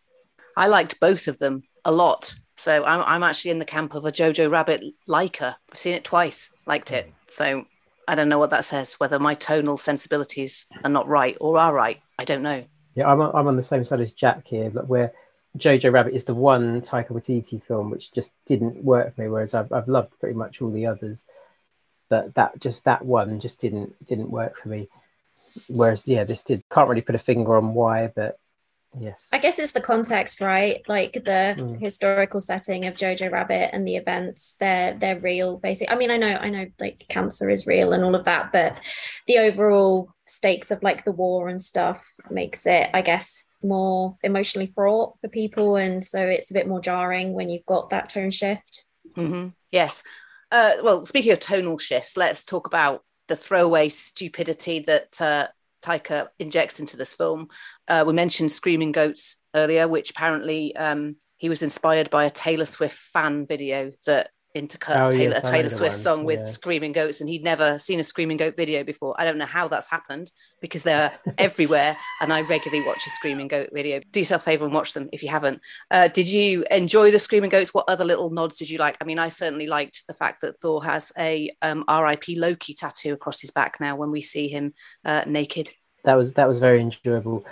I liked both of them a lot. So I'm actually in the camp of a Jojo Rabbit liker. I've seen it twice, liked it. So I don't know what that says, whether my tonal sensibilities are not right or are right. I don't know. Yeah, I'm on the same side as Jack here, but where Jojo Rabbit is the one Taika Waititi film which just didn't work for me, whereas I've loved pretty much all the others. But that one just didn't work for me. Whereas, yeah, this did. Can't really put a finger on why, but yes. I guess it's the context, right? Like the historical setting of Jojo Rabbit and the events, they're real, basically. I mean, I know like cancer is real and all of that, but the overall stakes of like the war and stuff makes it, I guess, more emotionally fraught for people. And so it's a bit more jarring when you've got that tone shift. Mm-hmm. Yes. Well, speaking of tonal shifts, let's talk about the throwaway stupidity that Taika injects into this film. We mentioned Screaming Goats earlier, which apparently he was inspired by a Taylor Swift fan video that intercut a Taylor Swift song with Screaming Goats, and he'd never seen a Screaming Goat video before. I don't know how that's happened because they're everywhere, and I regularly watch a Screaming Goat video. Do yourself a favour and watch them if you haven't. Did you enjoy the Screaming Goats? What other little nods did you like? I mean, I certainly liked the fact that Thor has a R.I.P. Loki tattoo across his back now when we see him naked. That was very enjoyable.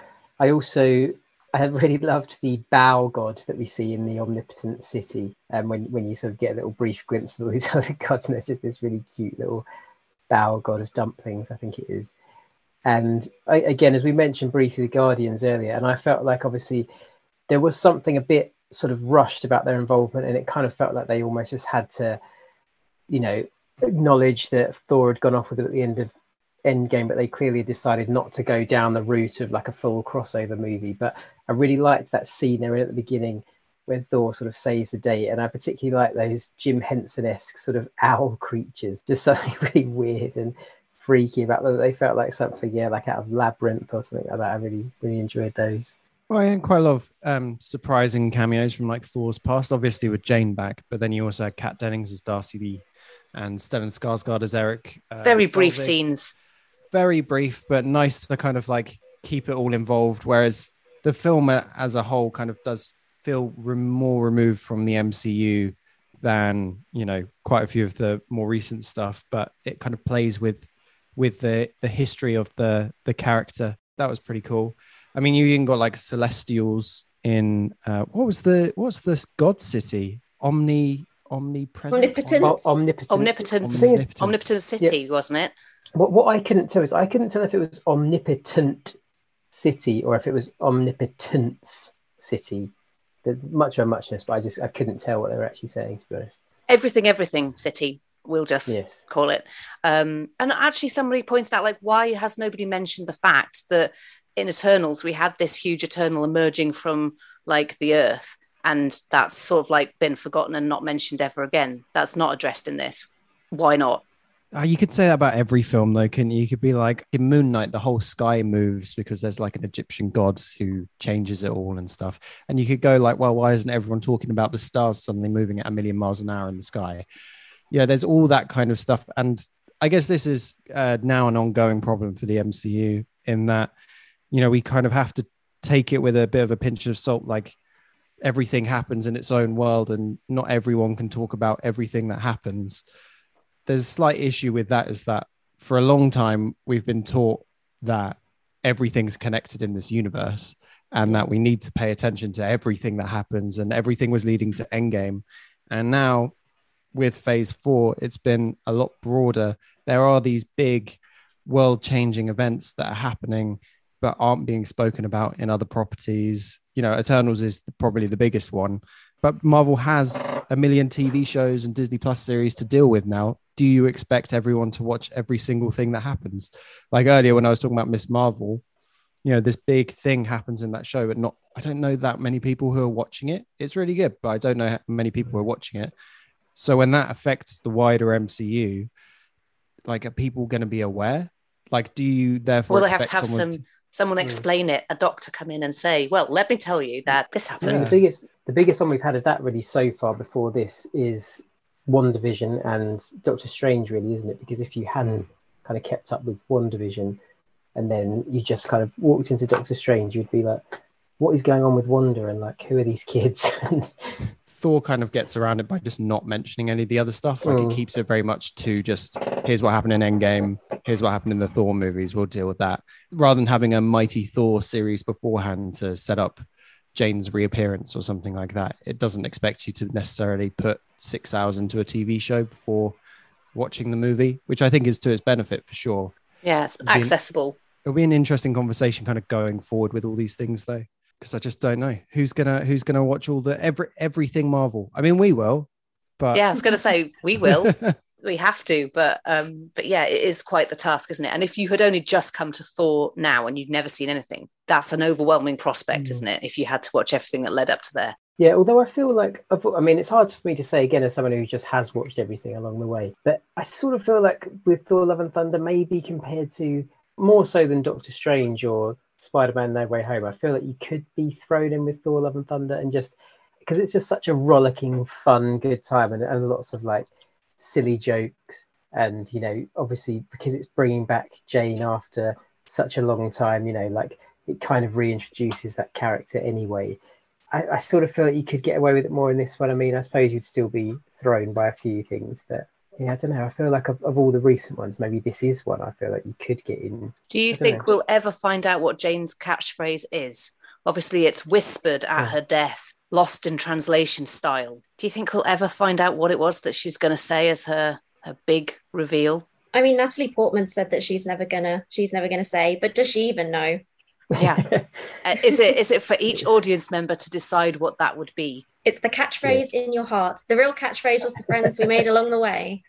I had really loved the bow god that we see in the Omnipotent City, and when you sort of get a little brief glimpse of all these other gods, and it's just this really cute little bow god of dumplings, I think it is. And again, as we mentioned briefly, the Guardians earlier, and I felt like obviously there was something a bit sort of rushed about their involvement, and it kind of felt like they almost just had to, you know, acknowledge that Thor had gone off with it at the end of Endgame, but they clearly decided not to go down the route of like a full crossover movie. But I really liked that scene there at the beginning when Thor sort of saves the day, and I particularly like those Jim Henson-esque sort of owl creatures, just something really weird and freaky about them. They felt like something, like out of Labyrinth or something like that. I really enjoyed those. Well, I had quite a lot of surprising cameos from like Thor's past, obviously with Jane back, but then you also had Kat Dennings as Darcy Lee and Stellan Skarsgård as Eric. Very brief Selvig. scenes. Very brief, but nice to kind of like keep it all involved. Whereas the film as a whole kind of does feel more removed from the MCU than, you know, quite a few of the more recent stuff, but it kind of plays with the history of the character. That was pretty cool. I mean, you even got like Celestials in what's the god city? Omnipresent? Omnipotent city, wasn't it? What I couldn't tell if it was omnipotent city or if it was omnipotence city. There's much of a muchness, but I couldn't tell what they were actually saying, to be honest. Everything city, we'll just call it. And actually somebody pointed out, like, why has nobody mentioned the fact that in Eternals we had this huge Eternal emerging from like the earth, and that's sort of like been forgotten and not mentioned ever again. That's not addressed in this. Why not? You could say that about every film, though, couldn't you? You could be like, in Moon Knight, the whole sky moves because there's like an Egyptian god who changes it all and stuff. And you could go like, well, why isn't everyone talking about the stars suddenly moving at 1,000,000 miles an hour in the sky? Yeah, there's all that kind of stuff. And I guess this is now an ongoing problem for the MCU in that, you know, we kind of have to take it with a bit of a pinch of salt. Like, everything happens in its own world and not everyone can talk about everything that happens. There's a slight issue with that, is that for a long time, we've been taught that everything's connected in this universe and that we need to pay attention to everything that happens, and everything was leading to Endgame. And now with Phase 4, it's been a lot broader. There are these big world-changing events that are happening but aren't being spoken about in other properties. You know, Eternals is probably the biggest one, but Marvel has a million TV shows and Disney Plus series to deal with now. Do you expect everyone to watch every single thing that happens? Like earlier when I was talking about Miss Marvel, you know, this big thing happens in that show, but I don't know that many people who are watching it. It's really good, but I don't know how many people are watching it. So when that affects the wider MCU, like, are people going to be aware? Like, do you therefore Well, they have to have someone explain it, a doctor come in and say, well, let me tell you that this happened. Yeah, the biggest one we've had of that really so far before this is WandaVision and Doctor Strange, really, isn't it? Because if you hadn't kind of kept up with WandaVision and then you just kind of walked into Doctor Strange, you'd be like, what is going on with Wanda? And like, who are these kids? Thor kind of gets around it by just not mentioning any of the other stuff. Like, it keeps it very much to just, here's what happened in Endgame, here's what happened in the Thor movies, we'll deal with that. Rather than having a Mighty Thor series beforehand to set up Jane's reappearance or something like that. It doesn't expect you to necessarily put 6 hours into a TV show before watching the movie, which I think is to its benefit for sure. Yeah, it's accessible. It'll be an interesting conversation kind of going forward with all these things, though, because I just don't know who's gonna watch all the everything Marvel. I mean, we will, but yeah, I was gonna say we will. We have to, but yeah, it is quite the task, isn't it? And if you had only just come to Thor now and you'd never seen anything, that's an overwhelming prospect, isn't it? If you had to watch everything that led up to there. Yeah, although I feel like, I mean, it's hard for me to say again as someone who just has watched everything along the way, but I sort of feel like with Thor Love and Thunder, maybe compared to more so than Doctor Strange or Spider-Man No Way Home, I feel like you could be thrown in with Thor Love and Thunder, and just because it's just such a rollicking, fun, good time, and lots of like silly jokes, and you know, obviously because it's bringing back Jane after such a long time, you know, like it kind of reintroduces that character anyway. I sort of feel like you could get away with it more in this one. I mean, I suppose you'd still be thrown by a few things, but yeah, I don't know. I feel like of all the recent ones, maybe this is one I feel like you could get in. Do you think we'll ever find out what Jane's catchphrase is? Obviously, it's whispered at her death, lost in translation style. Do you think we'll ever find out what it was that she was going to say as her big reveal? I mean, Natalie Portman said that she's never gonna say, but does she even know? Yeah. Is it for each audience member to decide what that would be? It's the catchphrase in your heart. The real catchphrase was the friends we made along the way.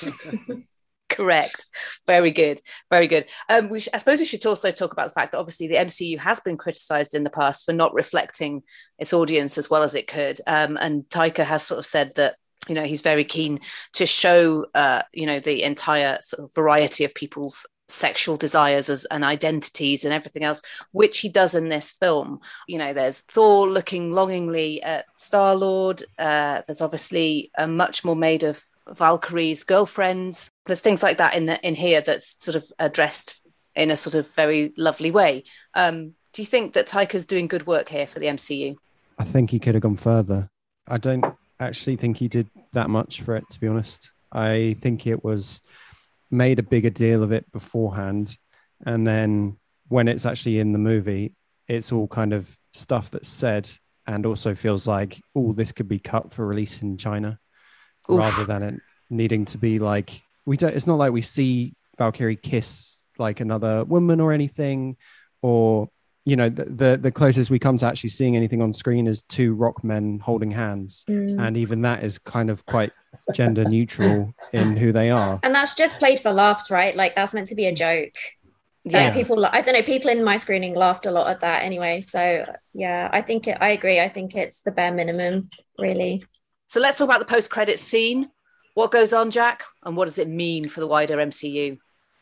Correct. Very good. Very good. I suppose we should also talk about the fact that obviously the MCU has been criticised in the past for not reflecting its audience as well as it could. And Taika has sort of said that, you know, he's very keen to show, you know, the entire sort of variety of people's sexual desires and identities and everything else, which he does in this film. You know, there's Thor looking longingly at Star-Lord. There's obviously much more made of Valkyrie's girlfriends. There's things like that in here that's sort of addressed in a sort of very lovely way. Do you think that Taika's doing good work here for the MCU? I think he could have gone further. I don't actually think he did that much for it, to be honest. I think it was made a bigger deal of it beforehand. And then when it's actually in the movie, it's all kind of stuff that's said and also feels like, oh, this could be cut for release in China. Oof. Rather than it needing to be like, it's not like we see Valkyrie kiss like another woman or anything, or, you know, the closest we come to actually seeing anything on screen is two rock men holding hands. And even that is kind of quite gender neutral in who they are. And that's just played for laughs, right? Like that's meant to be a joke. Yeah. People, I don't know, people in my screening laughed a lot at that anyway. So yeah, I agree. I think it's the bare minimum, really. So let's talk about the post-credits scene. What goes on, Jack? And what does it mean for the wider MCU?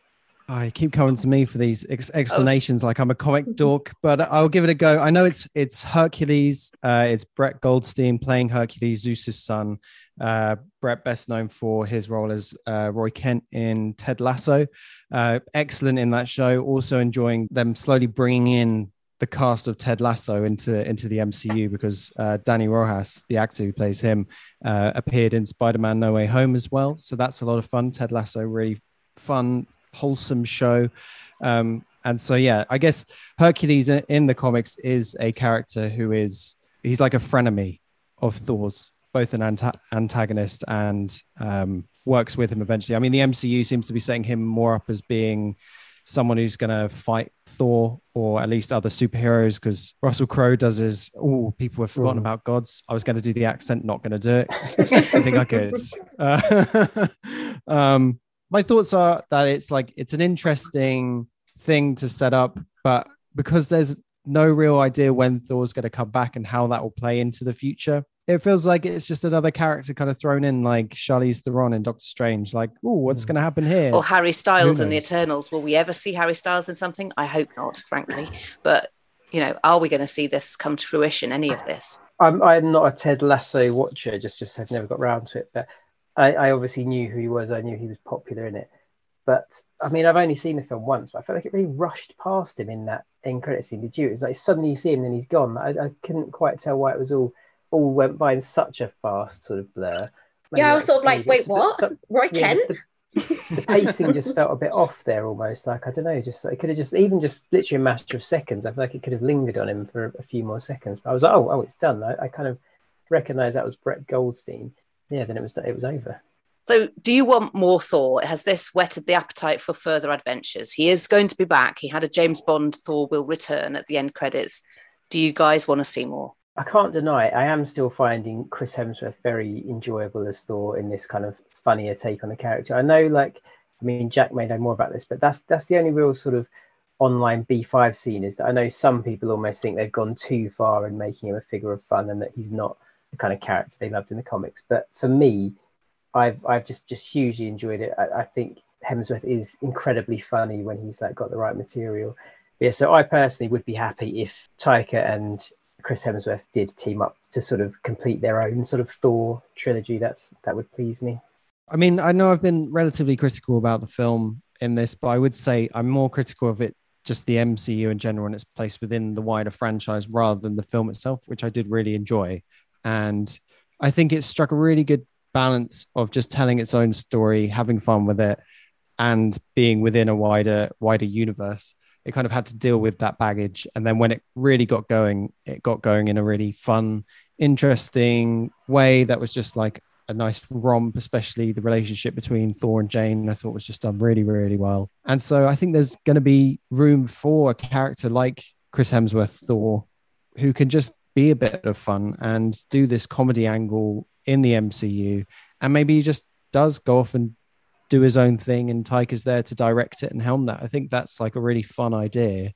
I keep coming to me for these explanations like I'm a comic dork, but I'll give it a go. I know it's Hercules. It's Brett Goldstein playing Hercules, Zeus's son. Brett, best known for his role as Roy Kent in Ted Lasso. Excellent in that show. Also enjoying them slowly bringing in the cast of Ted Lasso into the MCU, because Danny Rojas, the actor who plays him, appeared in Spider-Man No Way Home as well. So that's a lot of fun. Ted Lasso, really fun, wholesome show. And so, yeah, I guess Hercules in the comics is a character he's like a frenemy of Thor's, both an antagonist and works with him eventually. I mean, the MCU seems to be setting him more up as being someone who's going to fight Thor or at least other superheroes, because Russell Crowe does his, people have forgotten about gods. I was going to do the accent, not going to do it. I think I could. My thoughts are that it's an interesting thing to set up, but because there's no real idea when Thor's going to come back and how that will play into the future, it feels like it's just another character kind of thrown in, like Charlize Theron in Doctor Strange. Like, what's going to happen here? Or Harry Styles in the Eternals. Will we ever see Harry Styles in something? I hope not, frankly. But, you know, are we going to see this come to fruition, any of this? I'm not a Ted Lasso watcher, just have never got round to it. But I obviously knew who he was. I knew he was popular in it. But, I mean, I've only seen the film once, but I felt like it really rushed past him in that end credit scene. Did you? It was like suddenly you see him and then he's gone. I couldn't quite tell why it was all went by in such a fast sort of blur. Maybe I was sort of like, wait, what? Roy Kent? The pacing just felt a bit off there almost. Like, I don't know, just it could have just literally a matter of seconds. I feel like it could have lingered on him for a few more seconds. But I was like, oh, it's done. I kind of recognised that was Brett Goldstein. Yeah, then it was over. So do you want more Thor? Has this whetted the appetite for further adventures? He is going to be back. He had a James Bond Thor will return at the end credits. Do you guys want to see more? I can't deny it. I am still finding Chris Hemsworth very enjoyable as Thor in this kind of funnier take on the character. I know, Jack may know more about this, but that's the only real sort of online B5 scene, is that I know some people almost think they've gone too far in making him a figure of fun and that he's not the kind of character they loved in the comics. But for me, I've just hugely enjoyed it. I think Hemsworth is incredibly funny when he's got the right material. But yeah, so I personally would be happy if Taika and Chris Hemsworth did team up to sort of complete their own sort of Thor trilogy. That would please me. I mean, I know I've been relatively critical about the film in this, but I would say I'm more critical of it, just the MCU in general and its place within the wider franchise rather than the film itself, which I did really enjoy. And I think it struck a really good balance of just telling its own story, having fun with it, and being within a wider universe. It kind of had to deal with that baggage. And then when it really got going, it got going in a really fun, interesting way that was just like a nice romp, especially the relationship between Thor and Jane, I thought was just done really, really well. And so I think there's going to be room for a character like Chris Hemsworth, Thor, who can just be a bit of fun and do this comedy angle in the MCU. And maybe he just does go off and do his own thing, and Taika's there to direct it and helm that. I think that's like a really fun idea.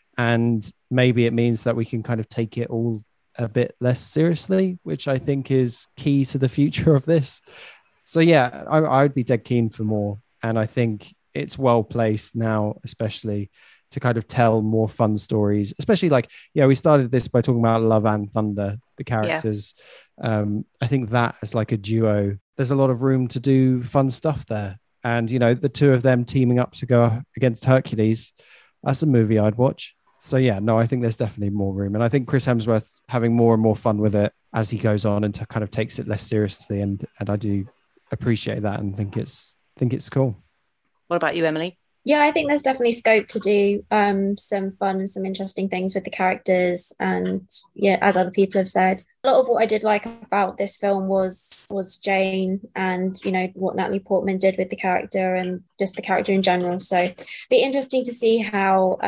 And maybe it means that we can kind of take it all a bit less seriously, which I think is key to the future of this. So yeah, I would be dead keen for more. And I think it's well placed now, especially to kind of tell more fun stories, especially like, we started this by talking about Love and Thunder, the characters. I think that as like a duo, there's a lot of room to do fun stuff there. And, the two of them teaming up to go against Hercules, that's a movie I'd watch. So I think there's definitely more room. And I think Chris Hemsworth's having more and more fun with it as he goes on and kind of takes it less seriously. And I do appreciate that and think it's cool. What about you, Emily? Yeah, I think there's definitely scope to do some fun and some interesting things with the characters. And as other people have said, a lot of what I did like about this film was Jane and, what Natalie Portman did with the character and just the character in general. So be interesting to see how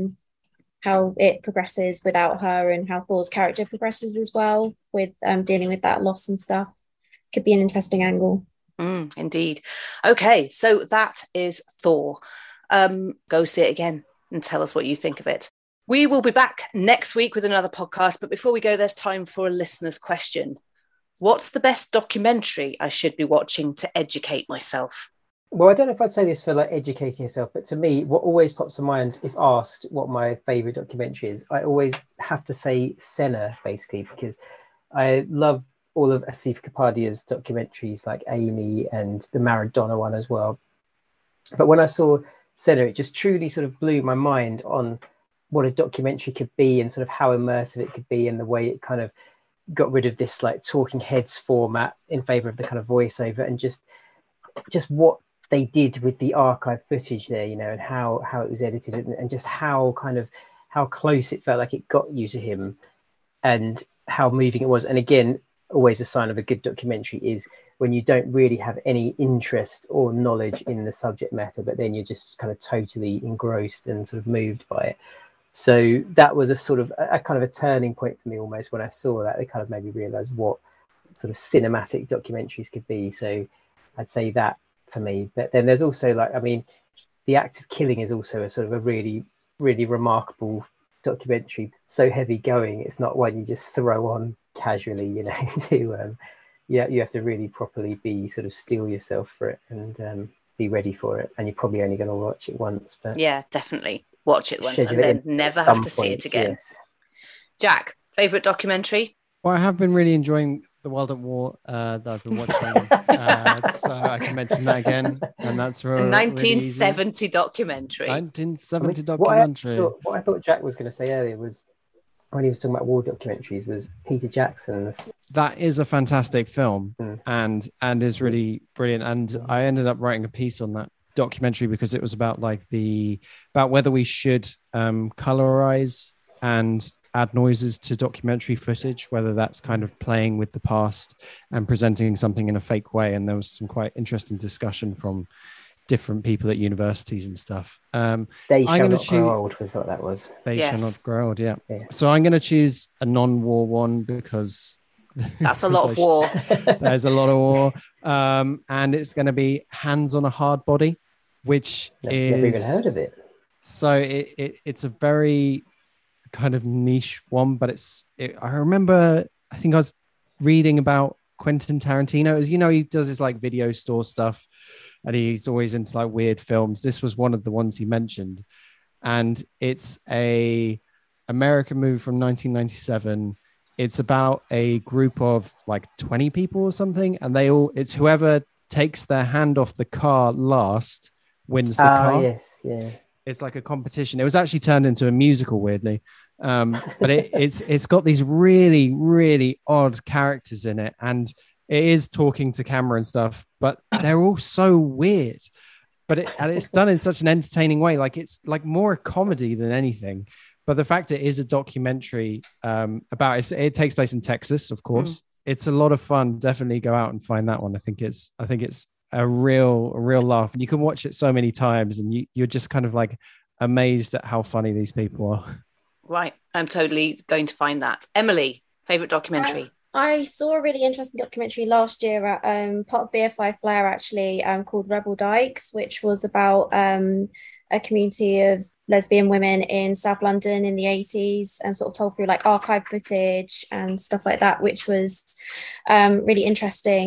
it progresses without her and how Thor's character progresses as well with dealing with that loss and stuff. Could be an interesting angle. Indeed. Okay, so that is Thor. Go see it again and tell us what you think of it. We will be back next week with another podcast, but before we go, there's time for a listener's question. What's the best documentary I should be watching to educate myself? Well, I don't know if I'd say this for like educating yourself, but to me, what always pops to mind if asked what my favourite documentary is, I always have to say Senna, basically, because I love all of Asif Kapadia's documentaries like Amy and the Maradona one as well. But when I saw Senna, it just truly sort of blew my mind on what a documentary could be and sort of how immersive it could be and the way it kind of got rid of this like talking heads format in favour of the kind of voiceover and just what they did with the archive footage there, and how it was edited and just how close it felt like it got you to him and how moving it was. And again, always a sign of a good documentary is when you don't really have any interest or knowledge in the subject matter, but then you're just kind of totally engrossed and sort of moved by it. So that was a sort of a kind of a turning point for me almost when I saw that. It kind of made me realize what sort of cinematic documentaries could be. So I'd say that for me. But then there's also The Act of Killing is also a sort of a really, really remarkable documentary. So heavy going, it's not one you just throw on casually, you have to really properly be sort of steel yourself for it and be ready for it. And you're probably only going to watch it once. But definitely watch it once and then never have to see it again. Yes. Jack, favourite documentary? Well, I have been really enjoying The World at War that I've been watching. So I can mention that again. And that's a 1970 really documentary. 1970 documentary. What I thought Jack was going to say earlier was, when he was talking about war documentaries, was Peter Jackson's. That is a fantastic film and is really brilliant. And I ended up writing a piece on that documentary because it was about about whether we should colorize and add noises to documentary footage, whether that's kind of playing with the past and presenting something in a fake way. And there was some quite interesting discussion from different people at universities and stuff. They Shall Not Grow Old was what that was. They Shall Not Grow Old, yeah. So I'm going to choose a non-war one because that's a lot of war. There's a lot of war. And it's going to be Hands on a Hard Body, which is... Never even heard of it. So it's a very kind of niche one, but I remember, I think I was reading about Quentin Tarantino. As you know, he does his like video store stuff. And he's always into like weird films. This was one of the ones he mentioned. And it's a American movie from 1997. It's about a group of like 20 people or something. And it's whoever takes their hand off the car last wins the car. Yes, yeah. It's like a competition. It was actually turned into a musical, weirdly. But it's got these really, really odd characters in it. And it is talking to camera and stuff, but they're all so weird. But it's done in such an entertaining way. Like it's like more a comedy than anything. But the fact it is a documentary about it takes place in Texas, of course. It's a lot of fun. Definitely go out and find that one. I think it's a real laugh, and you can watch it so many times, and you're just kind of like amazed at how funny these people are. Right, I'm totally going to find that. Emily, favorite documentary? I saw a really interesting documentary last year at part of BFI Flair, actually, called Rebel Dykes, which was about a community of lesbian women in South London in the 80s, and sort of told through like archive footage and stuff like that, which was really interesting.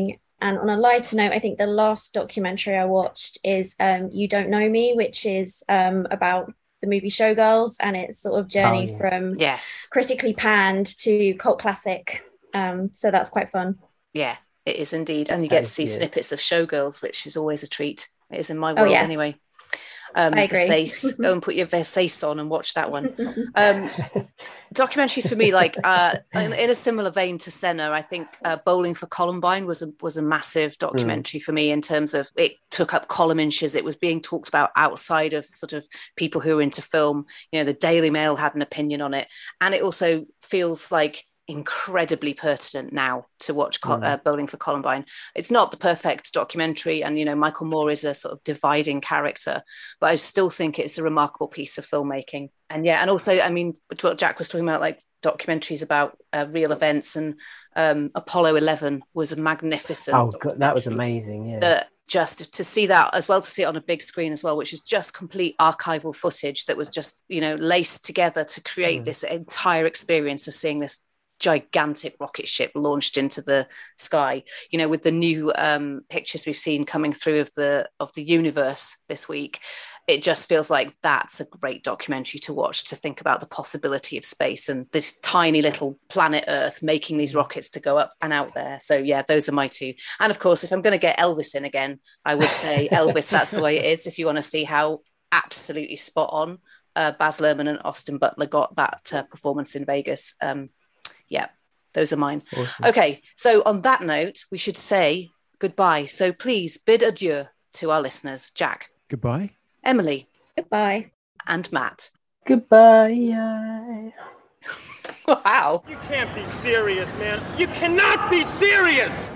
And on a lighter note, I think the last documentary I watched is You Don't Know Me, which is about the movie Showgirls, and it's sort of journey from critically panned to cult classic. So that's quite fun. Yeah, it is indeed. And you get to see snippets of Showgirls, which is always a treat. It is in my world anyway. I agree. Versace. Go and put your Versace on and watch that one. Documentaries for me, like in a similar vein to Senna, I think Bowling for Columbine was a massive documentary for me in terms of it took up column inches. It was being talked about outside of sort of people who are into film. You know, the Daily Mail had an opinion on it, and it also feels like incredibly pertinent now to watch Bowling for Columbine. It's not the perfect documentary, and you know Michael Moore is a sort of dividing character, but I still think it's a remarkable piece of filmmaking. And also, I mean, what Jack was talking about, like documentaries about real events, and Apollo 11 was a magnificent. Oh, God, that was amazing! Yeah. That just to see that as well, to see it on a big screen as well, which is just complete archival footage that was just, you know, laced together to create this entire experience of seeing this gigantic rocket ship launched into the sky, you know, with the new pictures we've seen coming through of the universe this week. It just feels like that's a great documentary to watch, to think about the possibility of space and this tiny little planet Earth making these rockets to go up and out there. So yeah, those are my two. And of course, if I'm going to get Elvis in again, I would say Elvis, That's the Way It Is. If you want to see how absolutely spot on Baz Luhrmann and Austin Butler got that performance in Vegas. Yeah, those are mine. Awesome. Okay, so on that note, we should say goodbye. So please bid adieu to our listeners. Jack. Goodbye. Emily. Goodbye. And Matt. Goodbye. Wow. You can't be serious, man. You cannot be serious.